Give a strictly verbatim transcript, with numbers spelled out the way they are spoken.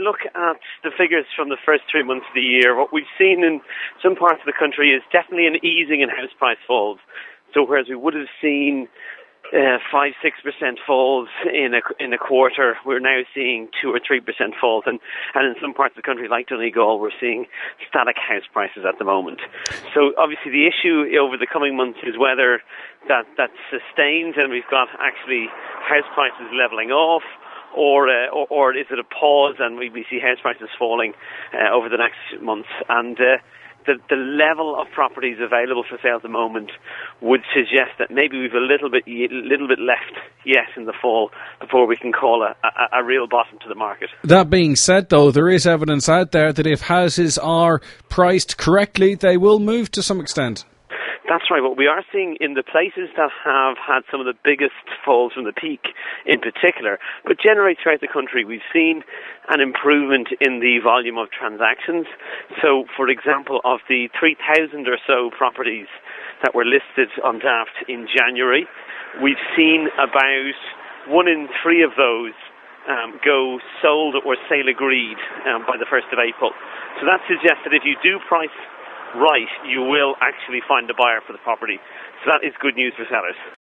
look at the figures from the first three months of the year, what we've seen in some parts of the country is definitely an easing in house price falls. So whereas we would have seen uh, five, six percent falls in a in a quarter, we're now seeing two or three percent falls, and and in some parts of the country, like Donegal, we're seeing static house prices at the moment. So obviously, the issue over the coming months is whether that that sustains, and we've got actually house prices levelling off. Or, uh, or or is it a pause and we, we see house prices falling uh, over the next months? And uh, the the level of properties available for sale at the moment would suggest that maybe we've a little bit little bit left yet in the fall before we can call a, a, a real bottom to the market. That being said, though, there is evidence out there that if houses are priced correctly, they will move to some extent. That's right. What we are seeing in the places that have had some of the biggest falls from the peak in particular, but generally throughout the country, we've seen an improvement in the volume of transactions. So, for example, of the three thousand or so properties that were listed on Daft in January, we've seen about one in three of those um, go sold or sale agreed um, by the first of April. So that suggests that if you do price right, you will actually find a buyer for the property. So that is good news for sellers.